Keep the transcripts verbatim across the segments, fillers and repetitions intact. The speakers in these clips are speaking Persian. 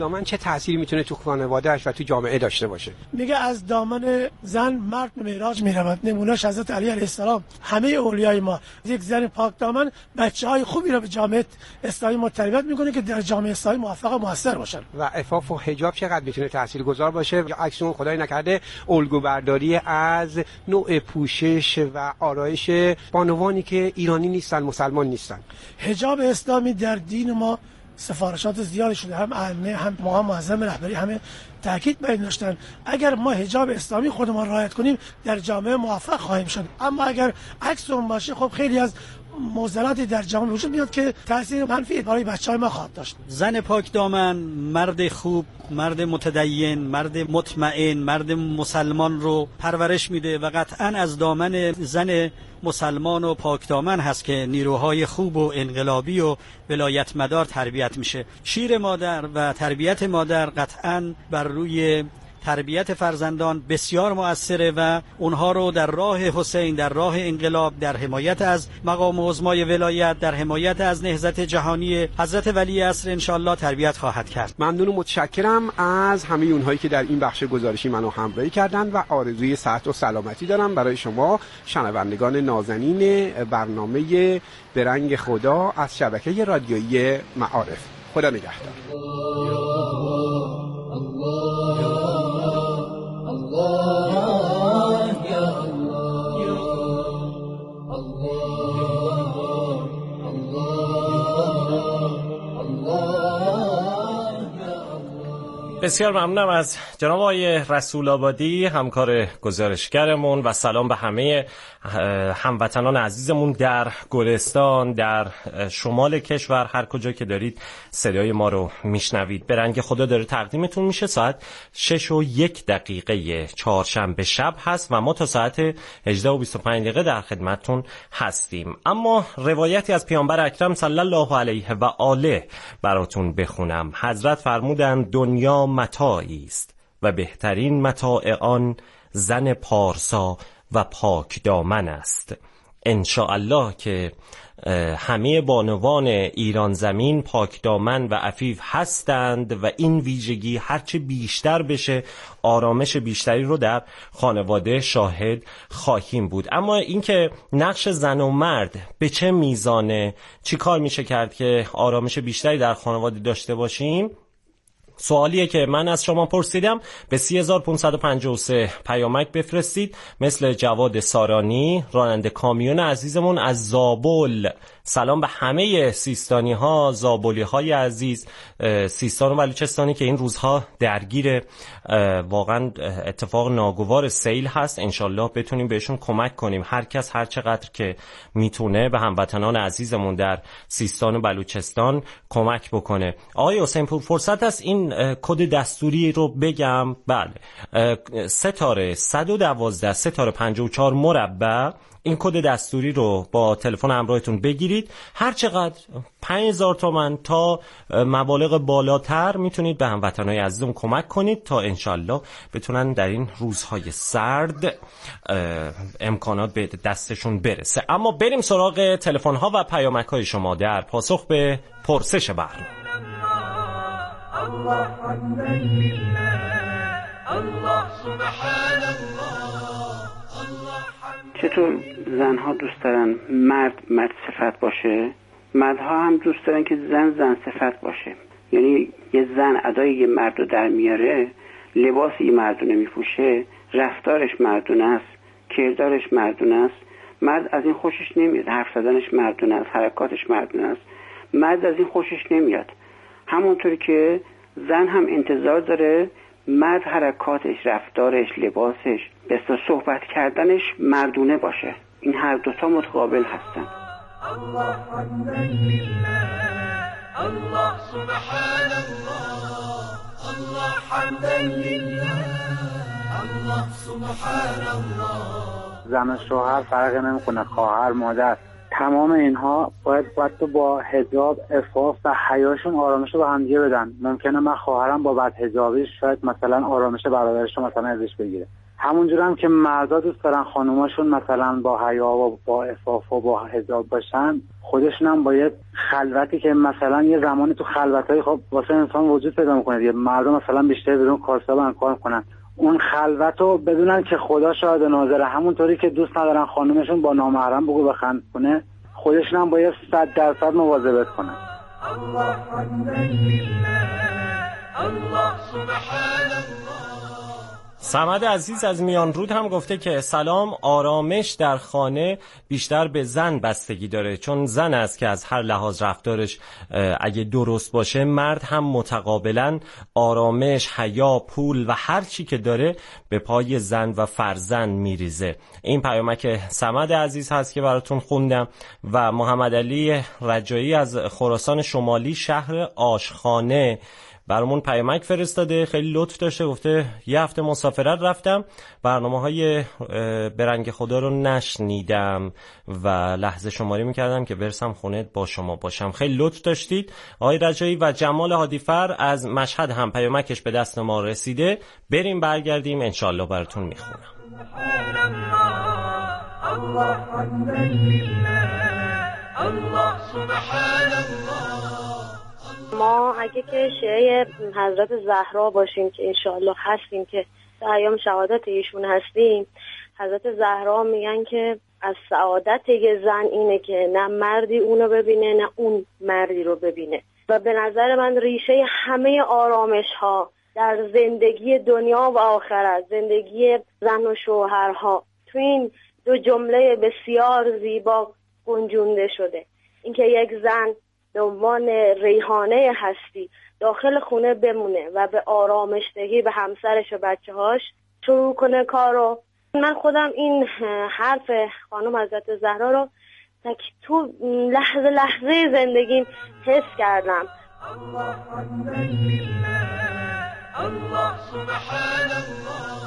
دامن چه تأثیری میتونه تو خانواده‌اش و تو جامعه داشته باشه؟ میگه از دامن زن مرد به معراج میرود. نمونهش حضرت علی علیه السلام. همه اولیای ما، یک زن پاک دامن بچه‌های خوبی را به جامعه اسلامی ما تربیت میکنه که در جامعه اسلامی موفق و موثر باشن. و عفاف و حجاب چقدر میتونه تاثیرگذار باشه؟ یا عکس اون خدای نکرده الگو برداری از نوع پوشش و آرایش بانوانی که ایرانی نیستن، مسلمان نیستن. حجاب اسلامی در دین ما سفارشات زیادی شده، هم ائمه هم مقام معظم رهبری همه تاکید بر این داشتن اگر ما حجاب اسلامی خودمان رعایت کنیم در جامعه موفق خواهیم شد. اما اگر عکس اون باشه خب خیلی از معضلاتی در جامعه وجود میاد که تاثیر منفی برای بچه‌های ما خواهد داشت. زن پاک دامن مرد خوب، مرد متدین، مرد مطمئن، مرد مسلمان رو پرورش میده و قطعاً از دامن زن مسلمان و پاک دامن هست که نیروهای خوب و انقلابی و ولایت مدار تربیت میشه. شیر مادر و تربیت مادر قطعاً بر روی تربیت فرزندان بسیار مؤثره و اونها رو در راه حسین، در راه انقلاب، در حمایت از مقام عظمای ولایت، در حمایت از نهضت جهانی حضرت ولی عصر انشالله تربیت خواهد کرد. ممنون و متشکرم از همه اونهایی که در این بخش گزارشی منو همراهی کردن و آرزوی صحت و سلامتی دارم برای شما شنوندگان نازنین برنامه برنگ خدا از شبکه رادیویی معارف. خدا نگهدار. بسیار ممنونم از جناب آقای رسول آبادی همکار گزارشگرمون و سلام به همه هموطنان عزیزمون در گلستان، در شمال کشور، هر کجا که دارید صدای ما رو میشنوید. برنگ خدا داره تقدیمتون میشه. ساعت شش و یک دقیقه چهارشنبه شب هست و ما تا ساعت هجده و بیست و پنج دقیقه در خدمتتون هستیم. اما روایتی از پیامبر اکرم صلی الله علیه و آله براتون بخونم. حضرت فرمودند دنیا متاعی است و بهترین متاع آن زن پارسا و پاک دامن است. انشاءالله که همه بانوان ایران زمین پاک دامن و عفیف هستند و این ویژگی هرچه بیشتر بشه آرامش بیشتری رو در خانواده شاهد خواهیم بود. اما اینکه نقش زن و مرد به چه میزانه چی کار میشه کرد که آرامش بیشتری در خانواده داشته باشیم، سوالیه که من از شما پرسیدم. به سی هزار و پانصد و پنجاه و سه پیامک بفرستید. مثل جواد سارانی راننده کامیون عزیزمون از زابل. سلام به همه سیستانی ها، زابلی های عزیز، سیستان و بلوچستانی که این روزها درگیر واقعا اتفاق ناگوار سیل هست. انشالله بتونیم بهشون کمک کنیم. هر کس هر چقدر که میتونه به هموطنان عزیزمون در سیستان و بلوچستان کمک بکنه. آقای حسین پور فرصت است این کد دستوری رو بگم؟ بله، ستاره صد و دوازده ستاره پنجاه و چهار مربع. این کد دستوری رو با تلفن همراهتون بگیرید. هر چقدر پنج هزار تومان تا مبالغ بالاتر میتونید به هموطنای عزیزمون کمک کنید تا انشالله بتونن در این روزهای سرد امکانات به دستشون برسه. اما بریم سراغ تلفن ها و پیامک های شما در پاسخ به پرسش برنامه. الله حمدا لله، الله سبحان الله. چطور زنها دوست دارن مرد مرد صفت باشه، مردها هم دوست دارن که زن زن صفت باشه. یعنی یه زن ادای یه مرد رو در میاره، لباس یه مردونه میپوشه، رفتارش مردونه است، کردارش مردونه است. مرد از این خوشش نمیاد، حرف زدنش مردونه است، حرکاتش مردونه است. مرد از این خوشش نمیاد. همونطوری که زن هم انتظار داره مرد حرکاتش، رفتارش، لباسش، بسیار صحبت کردنش مردونه باشه. این هر دوتا متقابل هستن. الله حمدا لله، الله سبحان الله، الله حمدا لله، الله سبحان الله. زن و شوهر فرق نمیکنه، خواهر، مادر، تمام اینها باید باید تو با حجاب، عفاف و حیاشون آرامش رو به هم دیگه بدن. ممکنه من خواهرم با بد حجابیش شاید مثلا آرامش برادرش رو مثلا ازش بگیره. همونجور هم که مردا دوست دارن خانوماشون مثلا با حیا و با عفاف و با حجاب باشن، خودشون هم باید خلوتی که مثلا یه زمانی تو خلوتای خب واسه انسان وجود پیدا میکنه دیگه، مردم مثلا بیشتر بدون کارسابن کار کنن، اون خلوتو بدونن که خدا شاهد ناظره، همونطوری که دوست ندارن خانومشون با نامحرم بگو بخند کنه، خودشون هم باید صد درصد مواظبت کنن. الله حمدا لله، الله سبحان الله. صمد عزیز از میانرود هم گفته که سلام، آرامش در خانه بیشتر به زن بستگی داره، چون زن است که از هر لحاظ رفتارش اگه درست باشه، مرد هم متقابلا آرامش، حیا، پول و هر چی که داره به پای زن و فرزند میریزه. این پیامک صمد عزیز هست که براتون خوندم. و محمد علی رجایی از خراسان شمالی شهر آشخانه برامون پیامک فرستاده، خیلی لطف داشته، گفته یه هفته مسافرت رفتم، برنامه‌های برنگ خدا رو نشنیدم و لحظه شماری میکردم که برسم خونه با شما باشم. خیلی لطف داشتید آقای رجایی. و جمال هادیفر از مشهد هم پیامکش به دست ما رسیده، بریم برگردیم انشالله براتون میخونم. الله حمدا لله، الله سبحان الله. ما اگه که شیعه حضرت زهرا باشیم که انشاءالله هستیم، که در ایام شهادت ایشون هستیم، حضرت زهرا میگن که از سعادت یه زن اینه که نه مردی اونو ببینه نه اون مردی رو ببینه. و به نظر من ریشه همه آرامش ها در زندگی دنیا و آخرت، زندگی زن و شوهرها، تو این دو جمله بسیار زیبا گنجونده شده. اینکه یک زن به عنوان ریحانه هستی داخل خونه بمونه و به آرامشدهی به همسرش و بچه هاش شروع کنه کارو. من خودم این حرف خانم حضرت زهرا رو تک تو لحظه لحظه زندگیم حس کردم. الله حمدا لله، الله سبحان الله.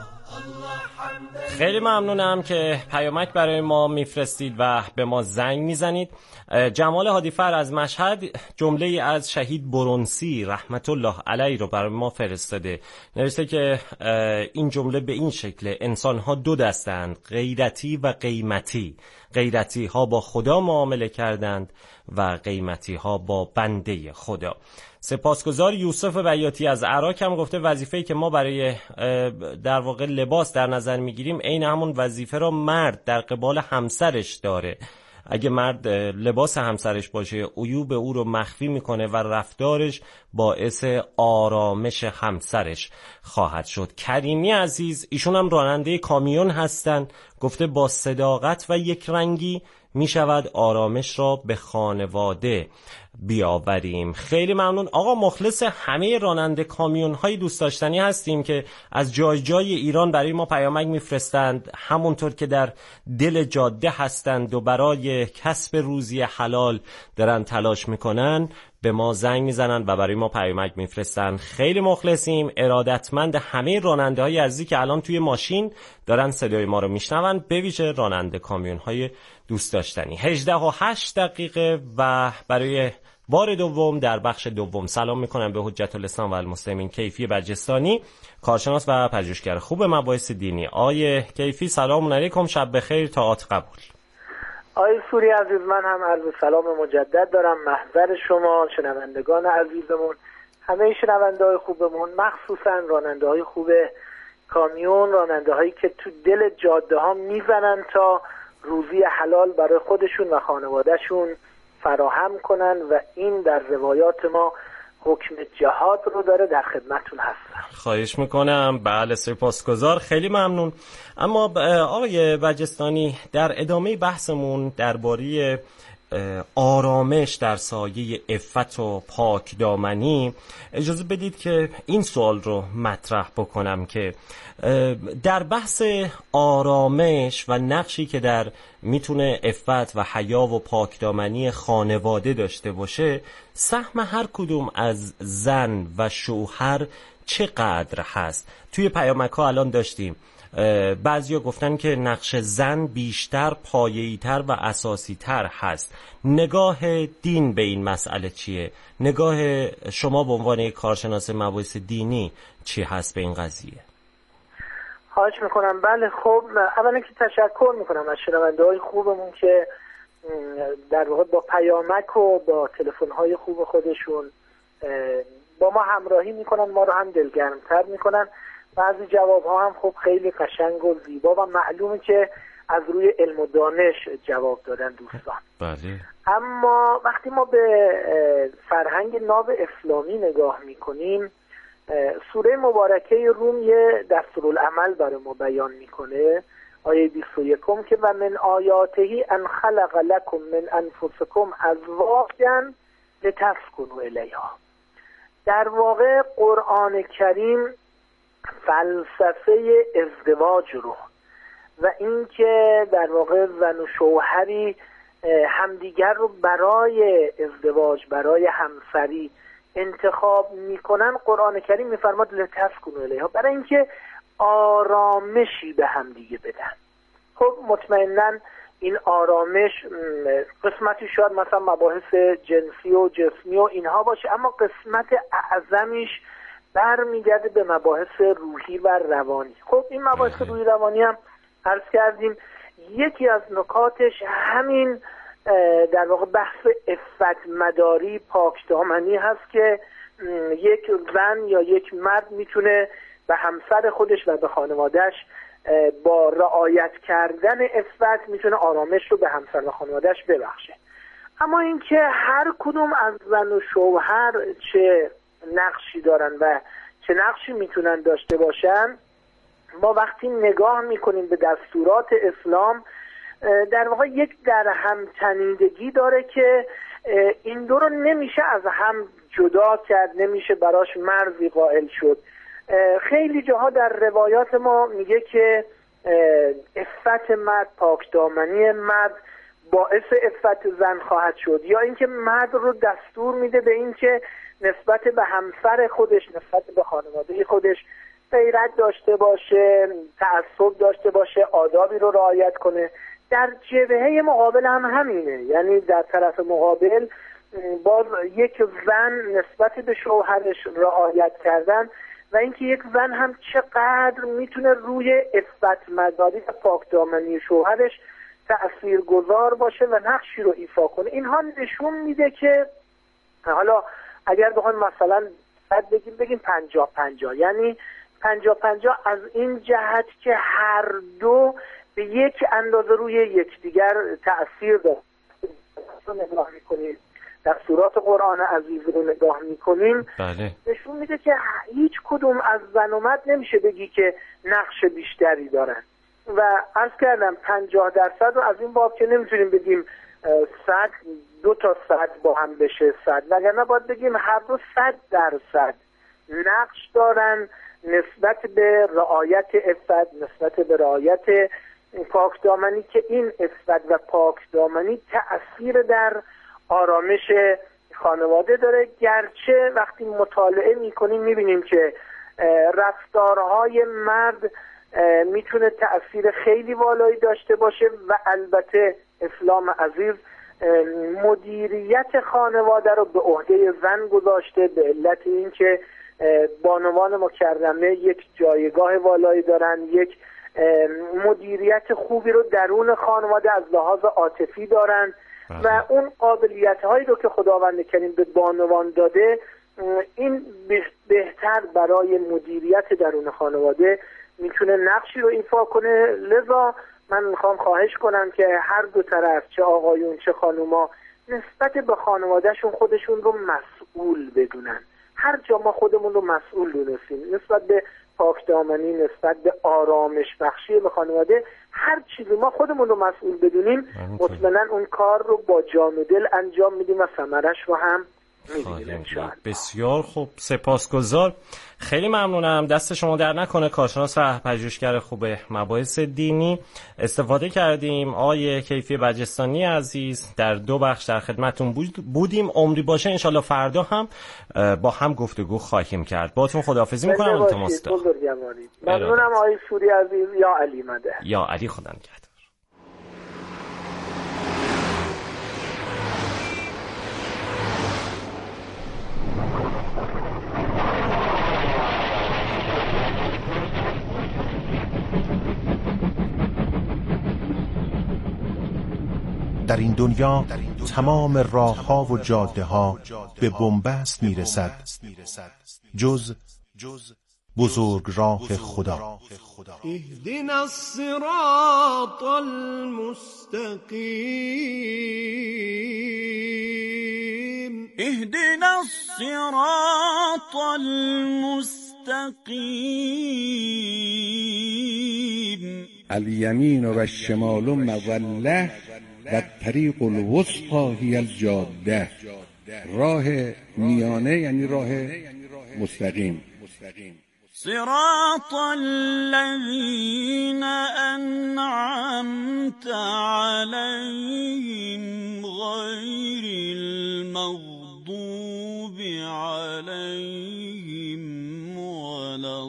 خیلی ممنونم که پیامک برای ما میفرستید و به ما زنگ میزنید. جمال هادیفر از مشهد جمله از شهید برونسی رحمت الله علیه رو برای ما فرستاده. نوشته که این جمله به این شکل: انسان‌ها دو دستند، غیرتی و قیمتی. غیرتی ها با خدا معامله کردند و قیمتی ها با بنده خدا. سپاسگزار. یوسف بیاتی از عراق هم گفته وظیفه‌ای که ما برای در واقع لباس در نظر میگیریم عین همون وظیفه را مرد در قبال همسرش داره. اگه مرد لباس همسرش باشه، عیوب او رو مخفی میکنه و رفتارش باعث آرامش همسرش خواهد شد. کریمی عزیز، ایشون هم راننده کامیون هستن، گفته با صداقت و یک رنگی می شود آرامش را به خانواده بیاوریم. خیلی ممنون. آقا مخلص همه راننده کامیون های دوست داشتنی هستیم که از جای جای ایران برای ما پیامک میفرستند، همونطور که در دل جاده هستند و برای کسب روزی حلال دارن تلاش میکنن، به ما زنگ میزنن و برای ما پیامک میفرستن. خیلی مخلصیم. ارادتمند همه راننده های عزیزی که الان توی ماشین دارن صدای ما رو میشنون، به ویژه راننده کامیون های دوست داشتنی. هجده و هشت دقیقه و برای بار دوم در بخش دوم سلام میکنم به حجت الاسلام و المسلمین کیفی بجستانی، کارشناس و پژوهشگر خوب مباحث دینی. آیه کیفی سلام علیکم، شب بخیر، طاعت قبول. آقای سوری عزیز، من هم عرض سلام مجدد دارم محضر شما، شنوندگان عزیزمون، همه شنونده های خوبمون، مخصوصا راننده های خوب کامیون، راننده هایی که تو دل جاده ها میزنن تا روزی حلال برای خودشون و خانوادهشون فراهم کنن و این در روایات ما حکم جهاد رو داره. در خدمتون هستم. خواهش میکنم. بله سپاسگزار، خیلی ممنون. اما آقای بجستانی، در ادامه بحثمون درباره آرامش در سایه عفت و پاکدامنی، اجازه بدید که این سوال رو مطرح بکنم که در بحث آرامش و نقشی که در میتونه عفت و حیا و پاکدامنی خانواده داشته باشه، سهم هر کدوم از زن و شوهر چقدر هست؟ توی پیامک ها الان داشتیم بعضیا گفتن که نقش زن بیشتر پایه‌ای‌تر و اساسی‌تر هست. نگاه دین به این مسئله چیه؟ نگاه شما به عنوان یک کارشناس مباحث دینی چی هست به این قضیه؟ خواهش میکنم. بله خب اولا که تشکر میکنم از شنونده های خوبمون که در واقع با پیامک و با تلفن های خوب خودشون با ما همراهی میکنن، ما رو هم دلگرمتر میکنن. بعضی جواب ها هم خب خیلی قشنگ و زیبا و معلومه که از روی علم و دانش جواب دادن دوستان. بله. اما وقتی ما به فرهنگ ناب اسلامی نگاه میکنیم، سوره مبارکه روم یه دستورالعمل برای ما بیان میکنه، آیه بیست و یک که و من آیاته ان خلق لکم من انفسکم ازواجا لتسکنوا الیها. در واقع قرآن کریم فلسفه ازدواج رو و اینکه در واقع زن و شوهری همدیگر رو برای ازدواج، برای همسری انتخاب میکنن، قرآن کریم میفرماد لتسکنوا الیها، برای اینکه آرامشی به همدیگه بدن. خب مطمئناً این آرامش قسمتی شاید مثلا مباحث جنسی و جسمی و اینها باشه، اما قسمت اعظمیش برمیگرده به مباحث روحی و روانی. خب این مباحث روحی روانی هم عرض کردیم یکی از نکاتش همین در واقع بحث عفت مداری، پاکدامنی هست که یک زن یا یک مرد میتونه به همسر خودش و به خانوادهش با رعایت کردن عفت میتونه آرامش رو به همسر و خانوادهش ببخشه. اما اینکه هر کدوم از زن و شوهر چه نقشی دارن و چه نقشی میتونن داشته باشن، ما وقتی نگاه میکنیم به دستورات اسلام در واقع یک در هم تنیدگی داره که این دو رو نمیشه از هم جدا کرد، نمیشه براش مرزی قائل شد. خیلی جاها در روایات ما میگه که عفت مرد، پاکدامنی مرد باعث عفت زن خواهد شد، یا اینکه مرد رو دستور میده به اینکه نسبت به همسر خودش، نسبت به خانواده خودش غیرت داشته باشه، تعصب داشته باشه، آدابی رو رعایت کنه. در جبهه مقابل هم همینه، یعنی در طرف مقابل باز یک زن نسبت به شوهرش رعایت کردن و اینکه یک زن هم چقدر میتونه روی عفت مداری و پاکدامنی شوهرش تأثیرگذار باشه و نقشی رو ایفا کنه. اینها نشون میده که حالا اگر بخوایم مثلا بعد بگیم بگیم پنجاه پنجاه، یعنی پنجاه پنجاه از این جهت که هر دو به یک اندازه روی یکدیگر تأثیر داره. نگاه میکنیم در سورات قرآن عزیز رو نگاه میکنیم، بله. نشون میده که هیچ کدوم از زن و مرد نمیشه بگی که نقش بیشتری دارن و عرض کردم پنجاه درصد رو از این باب که نمیتونیم بگیم صد دو تا صد با هم بشه صد، وگرنه باید بگیم هر دو صد درصد نقش دارن نسبت به رعایت عفت، نسبت به رعایت پاکدامنی، که این عفت و پاکدامنی تأثیر در آرامش خانواده داره. گرچه وقتی مطالعه میکنیم میبینیم که رفتارهای مرد میتونه تأثیر خیلی والایی داشته باشه و البته اسلام عزیز مدیریت خانواده رو به عهده زن گذاشته به علت اینکه بانوان مکرمه یک جایگاه والایی دارن، یک مدیریت خوبی رو درون خانواده از لحاظ عاطفی دارن و اون قابلیت هایی رو که خداوند کریم به بانوان داده این بهتر برای مدیریت درون خانواده میتونه نقشی رو ایفا کنه. لذا من میخوام خواهش کنم که هر دو طرف، چه آقایون چه خانوما، نسبت به خانوادهشون خودشون رو مسئول بدونن. هر جا ما خودمون رو مسئول دونستیم نسبت به پاکدامنی، نسبت به آرامش بخشی به خانواده، هر چیزی ما خودمون رو مسئول بدونیم، مطمئنا اون کار رو با جان و دل انجام میدیم و ثمرش رو هم می‌بینیم انشاءالله. بسیار خوب، سپاسگزار، خیلی ممنونم. دست شما در نکنه، کارشناس و پژوهشگر خوب مباحث دینی. استفاده کردیم. آقای کیفی بجستانی عزیز در دو بخش در خدمتون بودیم. عمری باشه انشالله فردا هم با هم گفتگو خواهیم کرد. باهاتون خداحافظی میکنم. التماس دارم. ممنونم آقای سوری عزیز. یا علی مده. یا علی، خدا نگهدار. در این دنیا تمام راه‌ها و جاده‌ها به بنبست می‌رسد جز بزرگ راه خدا. اهدنا الصراط المستقیم اهدنا الصراط المستقیم الیمین و الشمال مظله و الطریق الوسطی هی الجاده. راه میانه یعنی راه مستقیم. صراط الذین انعمت علیهم غیر المغضوب علیهم ولا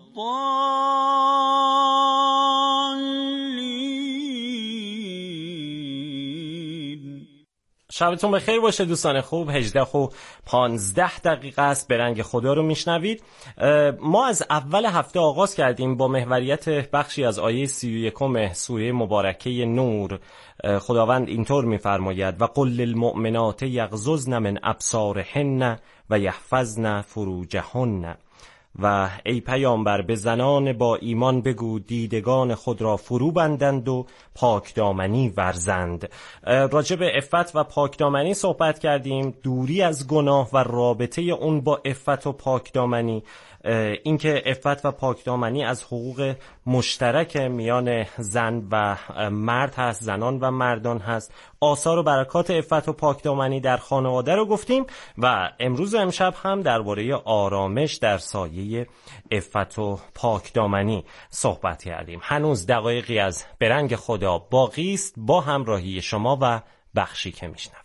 الضالین. شبتون بخیر باشه دوستان خوب. هجده و پانزده دقیقه است. به رنگ خدا رو میشنوید. ما از اول هفته آغاز کردیم با محوریت بخشی از آیه سی و یکم سوره مبارکه نور. خداوند اینطور میفرماید و قل للمؤمنات یغضضن من ابصارهن و یحفظن فروجهن. و ای پیامبر به زنان با ایمان بگو دیدگان خود را فرو بندند و پاکدامنی ورزند. راجع به عفت و پاکدامنی صحبت کردیم، دوری از گناه و رابطه اون با عفت و پاکدامنی، اینکه عفت و پاکدامنی از حقوق مشترک میان زن و مرد هست، زنان و مردان هست. آثار و برکات عفت و پاکدامنی در خانواده رو گفتیم و امروز و امشب هم درباره آرامش در سایه عفت و پاکدامنی صحبت کردیم. هنوز دقایقی از به رنگ خدا باقی است با همراهی شما و بخشی که میشنویم.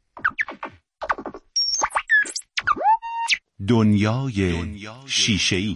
دنیای شیشه‌ای.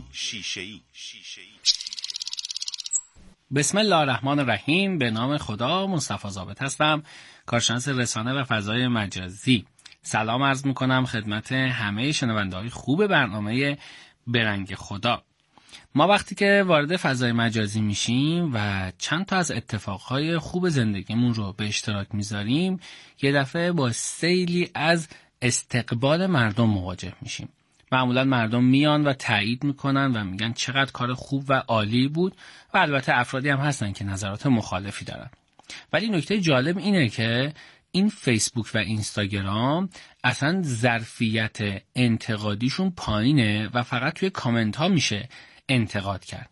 بسم الله الرحمن الرحیم. به نام خدا. مصطفی ضابط هستم، کارشناس رسانه و فضای مجازی. سلام عرض میکنم خدمت همه شنونده‌های خوب برنامه به رنگ خدا. ما وقتی که وارد فضای مجازی میشیم و چند تا از اتفاقهای خوب زندگیمون رو به اشتراک میذاریم، یه دفعه با سیلی از استقبال مردم مواجه میشیم. معمولا مردم میان و تایید میکنن و میگن چقدر کار خوب و عالی بود و البته افرادی هم هستن که نظرات مخالفی دارن. ولی نکته جالب اینه که این فیسبوک و اینستاگرام اصلا ظرفیت انتقادیشون پایینه و فقط توی کامنت ها میشه انتقاد کرد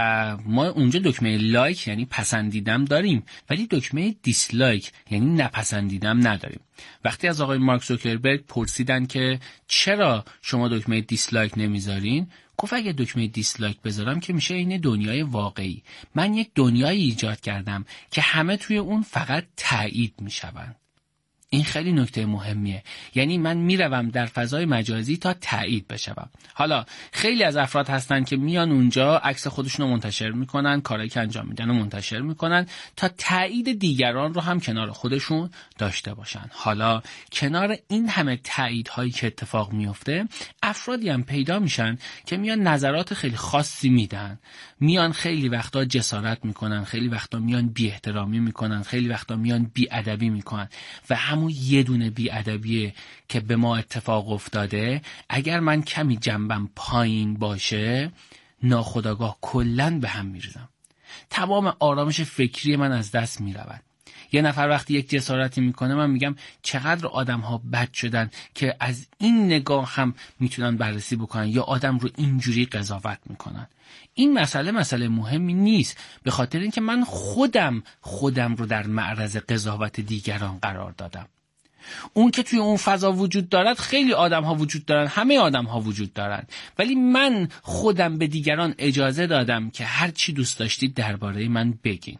و ما اونجا دکمه لایک یعنی پسندیدم داریم ولی دکمه دیسلایک یعنی نپسندیدم نداریم. وقتی از آقای مارک زوکربرگ پرسیدن که چرا شما دکمه دیسلایک نمیذارین، گفت اگه دکمه دیسلایک بذارم که میشه این دنیای واقعی. من یک دنیایی ایجاد کردم که همه توی اون فقط تایید میشوند. این خیلی نکته مهمیه، یعنی من میروم در فضای مجازی تا تایید بشم. حالا خیلی از افراد هستن که میان اونجا عکس خودشون رو منتشر میکنن، کارهایی که انجام میدن رو منتشر میکنن تا تایید دیگران رو هم کنار خودشون داشته باشن. حالا کنار این همه تاییدهایی که اتفاق میفته، افرادی هم پیدا میشن که میان نظرات خیلی خاصی میدن، میان خیلی وقتا جسارت میکنن، خیلی وقتا میان بی احترامی میکنن، خیلی وقتا میان بی ادبی میکنن و همون یه دونه بی‌ادبیه که به ما اتفاق افتاده. اگر من کمی جنبم پایین باشه، ناخودآگاه کلاً به هم میریزم، تمام آرامش فکری من از دست میرود. یه نفر وقتی یک جسارتی میکنه، من میگم چقدر آدم ها بد شدن که از این نگاه هم میتونن بررسی بکنن یا آدم رو اینجوری قضاوت میکنن. این مسئله مسئله مهمی نیست، به خاطر اینکه من خودم خودم رو در معرض قضاوت دیگران قرار دادم. اون که توی اون فضا وجود دارد، خیلی آدم ها وجود دارن، همه آدم ها وجود دارن، ولی من خودم به دیگران اجازه دادم که هر چی دوست داشتید درباره من بگین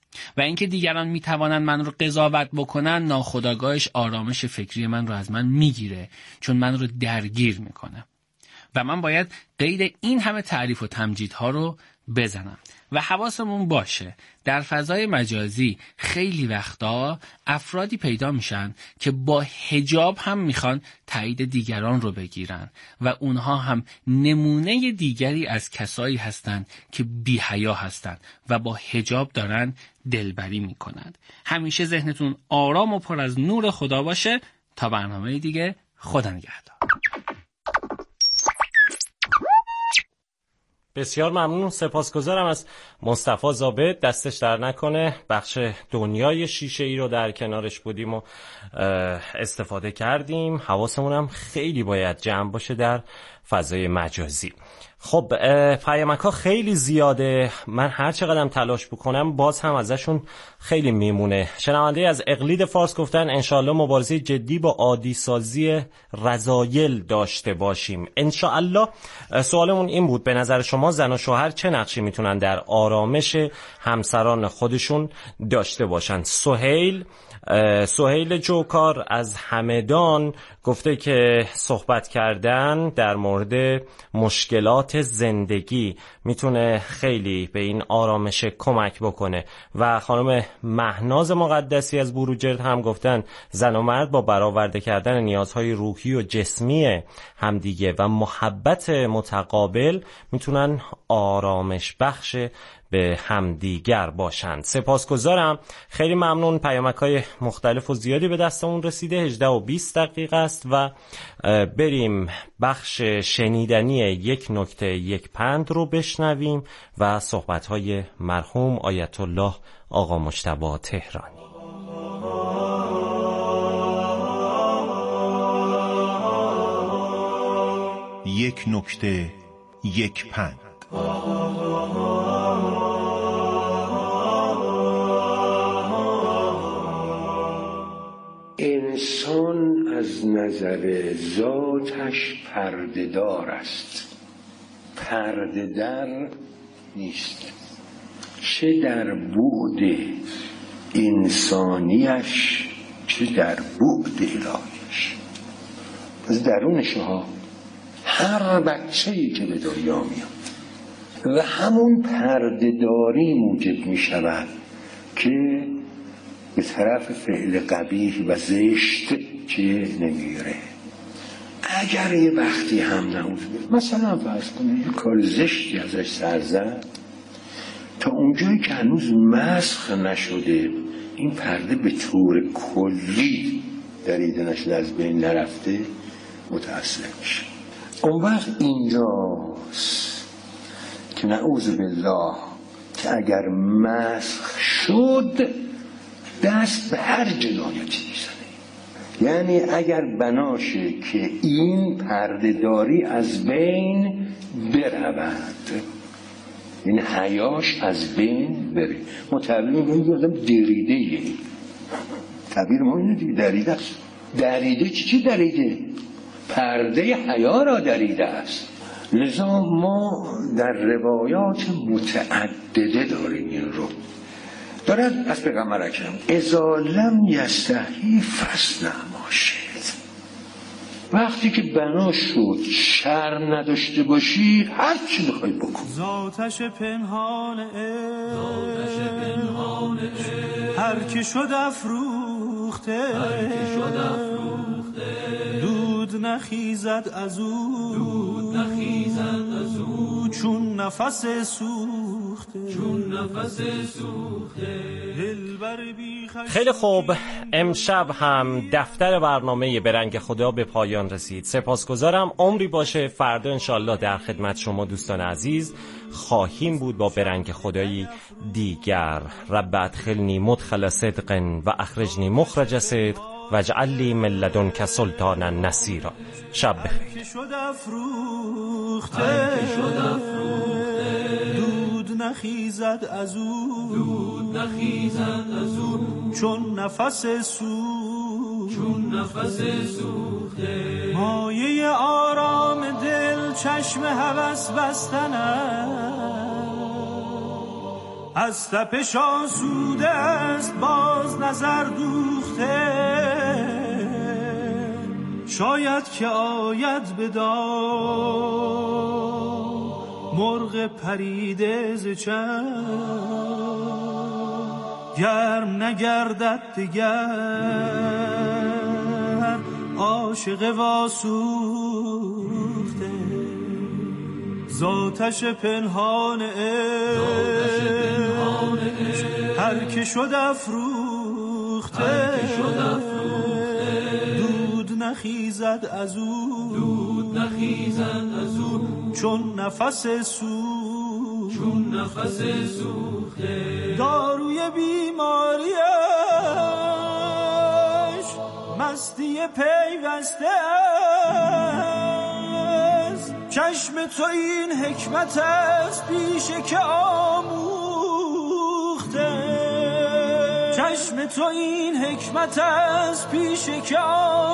و اینکه دیگران میتوانن من رو قضاوت بکنن، ناخودآگاهش آرامش فکری من رو از من میگیره، چون من رو درگیر میکنه و من باید غیر این همه تعریف و تمجیدها رو بزنم. و حواسمون باشه در فضای مجازی خیلی وقتا افرادی پیدا میشن که با حجاب هم میخوان تایید دیگران رو بگیرن و اونها هم نمونه دیگری از کسایی هستن که بی حیا هستن و با حجاب دارن دلبری میکنن. همیشه ذهنتون آرام و پر از نور خدا باشه. تا برنامه دیگه، خدا نگهدار. بسیار ممنون، سپاسگزارم از مصطفی ضابط، دستش در نکنه. بخش دنیای شیشه ای رو در کنارش بودیم و استفاده کردیم. حواسمون هم خیلی باید جمع باشه در فضای مجازی. خب پیامک ها خیلی زیاده، من هر چقدرم تلاش بکنم باز هم ازشون خیلی میمونه. شنونده از اقلید فارس گفتن انشالله مبارزه جدی با عادی سازی رذایل داشته باشیم. انشالله. سوالمون این بود، به نظر شما زن و شوهر چه نقشی میتونن در آرامش همسران خودشون داشته باشن؟ سهیل سهیل جوکار از همدان گفته که صحبت کردن در مورد مشکلات زندگی میتونه خیلی به این آرامش کمک بکنه. و خانم مهناز مقدسی از بروجرد هم گفتن زن و مرد با برآورده کردن نیازهای روحی و جسمی همدیگه و محبت متقابل میتونن آرامش بخش به همدیگر باشند. سپاسگزارم، خیلی ممنون. پیامک‌های مختلف و زیادی به دستمون رسیده. هجده و بیست دقیقه است و بریم بخش شنیدنی یک نکته یک پند رو بشنویم و صحبت‌های مرحوم آیت الله آقا مجتبی تهرانی. یک نکته یک پند. انسان از نظر ذاتش پرده‌دار است، پرده در نیست، چه در بعد انسانیش چه در بعد الهیش. از درونش ها هر بچه‌ای که به دنیا میاد و همون پرده‌داری موجب می شود که به طرف فعل قبیح و زشت که نمیره. اگر یه وقتی هم نعوذ بالله مثلا فرض کنید یه کار زشتی ازش سر زد، تا اونجایی که هنوز مسخ نشده، این پرده به طور کلی دریده نشده، از بین نرفته، متأثر میشه. اون وقت اینجاست که نعوذ بالله که اگر مسخ شد دست به هر جنایتی میزنه. یعنی اگر بناشه که این پرده‌داری از بین برود، این حیاش از بین بره. ما تعبیر میگویم که آدم دریده یه تعبیر ما اینه دیگه، دریده است. دریده چی چی دریده؟ پرده حیا را دریده است. لذا ما در روایات متعدده داریم این رو. دارد از پیغمبر اکرم اذا لم یستحی فاصنع ما شئت، وقتی که بنا شد شرم نداشته باشی هر چی بخوای بکن. ذاتش پنهان هر کی شد افروخته، دود نخیزد از او چون نفس سوخته. خیلی خوب، امشب هم دفتر برنامه به رنگ خدا به پایان رسید. سپاسگزارم، عمری باشه فردا انشالله در خدمت شما دوستان عزیز خواهیم بود با به رنگ خدایی دیگر. رب ادخلنی مدخل صدق و اخرجنی مخرج صدق واجعل لی من لدنک سلطانا نصیرا. شب بخیر. دود نخیزد از او دود نخیزد از او چون نفس سوخت چون نفس سوخته. مایه آرام دل چشم هوس بستن از تپش آسوده است باز نظر دوخته. شاید که آید به داد مرغ پریده ز چشم گرم نگردد دگر عاشق واسوخته زاتش پنهان عشق هر که شد افروخته دود نخیزد از او دود نخیزد از او چون نفس سوخت چون نفس سوخته داروی بیماریش مستی پیوسته است چشم تو این حکمت است پیشه که آموخته چشم تو این حکمت است پیشه که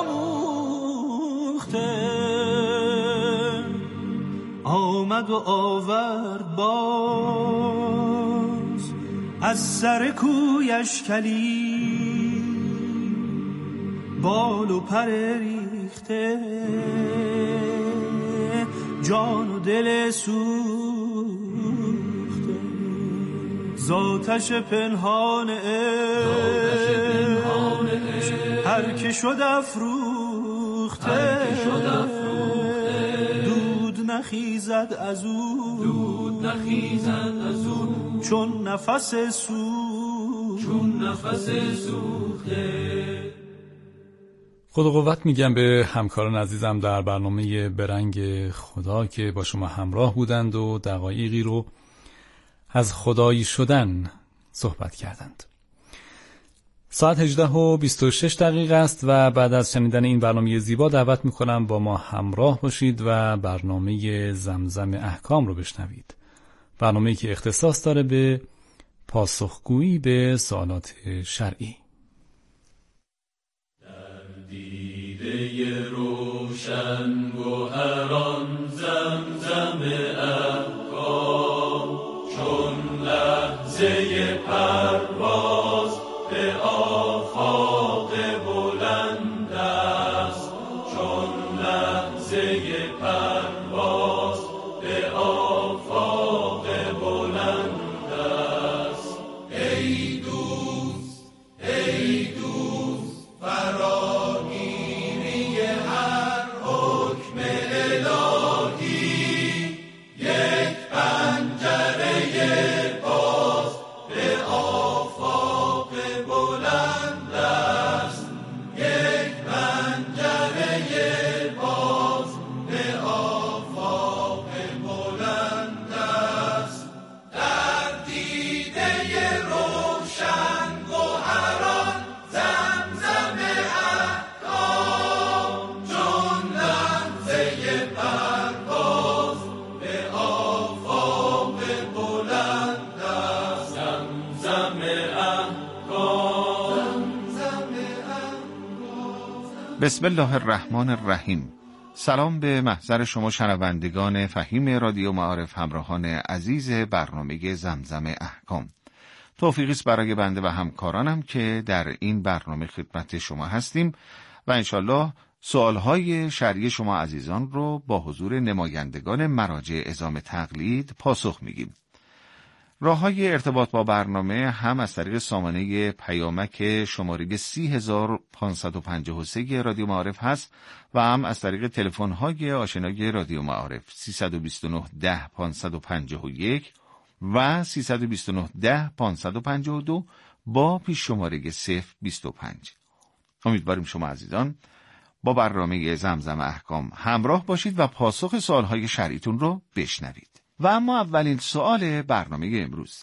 آموخته آمد و آورد باز از سر کویش کلی بال و پر ریخته جان و دل سوخته ذاتش پنهان عشق هر که شد افروخته دود نخیزد از او دود نخیزد از او چون نفس سوخت چون نفس سوخته. خود و قوت میگم به همکاران عزیزم در برنامه برنگ خدا که با شما همراه بودند و دقایقی رو از خدایی شدن صحبت کردند. ساعت هجده و بیست و شش دقیقه است و بعد از شنیدن این برنامه زیبا دعوت میکنم با ما همراه باشید و برنامه زمزم احکام رو بشنوید. برنامه‌ای که اختصاص داره به پاسخگویی به سوالات شرعی. دیده روشن گوهران زمزم احکام چون لحظه پرواز به آفاق بلند است چون لحظه پرواز به آفاق بلند است ای دوست ای دوست فرا بسم الله الرحمن الرحیم. سلام به محضر شما شنوندگان فهیم رادیو معارف، همراهان عزیز برنامه زمزم احکام. توفیقی است برای بنده و همکارانم که در این برنامه خدمت شما هستیم و انشالله سوالهای شرعی شما عزیزان رو با حضور نمایندگان مراجع عظام تقلید پاسخ میگیم. راه‌های ارتباط با برنامه هم از طریق سامانه پیامک شماره سی هزار و پانصد و پنجاه و سه رادیو معارف هست و هم از طریق تلفن‌های آشنای رادیو معارف سیصد و بیست و نه ده پانصد و پنجاه و یک و سیصد و بیست و نه ده پانصد و پنجاه و دو با پیش شماره صفر بیست و پنج. امیدواریم شما عزیزان با برنامه زمزم احکام همراه باشید و پاسخ سوالهای شرعیتون رو بشنوید. و اما اولین سوال برنامه امروز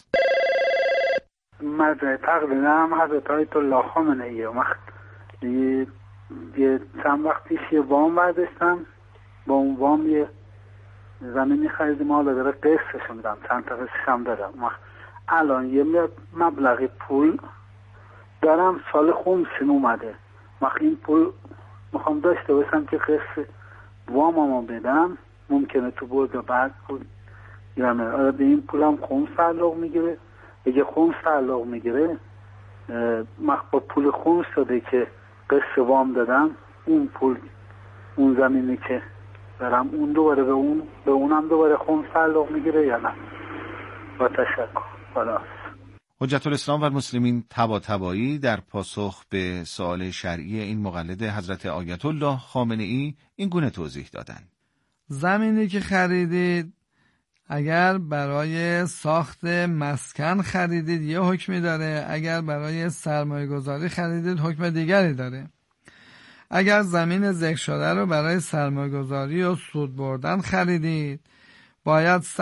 مدعی تقریدم حضرت آیت الله خامنه‌ای وقت یه, یه چند وقت پیش یه وام برداشتم، با اون وام یه زمینی خریدیم، حالا داره قسطش میدم، چند تا قسطش هم دارم. الان یه مبلغی پول دارم، سال خمسین اومده، وقت این پول میخوام داشته باشم که قسط واممو بدم، ممکنه تو برد بعد پول یعنی آره به این پولم خمس تعلق میگیره. اگه خمس تعلق میگیره مخ با پول خمس داده که قسط وام دادم، اون پول اون زمینی که برم اون دوباره به اون به اونم دوباره خمس تعلق میگیره یا نه؟ با تشکر. خلاص. حجت الاسلام و المسلمین طباطبایی در پاسخ به سوال شرعی این مقلد حضرت آیت الله خامنه‌ای این گونه توضیح دادند: زمینی که خریدید اگر برای ساخت مسکن خریدید یه حکمی داره، اگر برای سرمایه گذاری خریدید حکم دیگری داره. اگر زمین ذکر شده رو برای سرمایه گذاری و سود بردن خریدید باید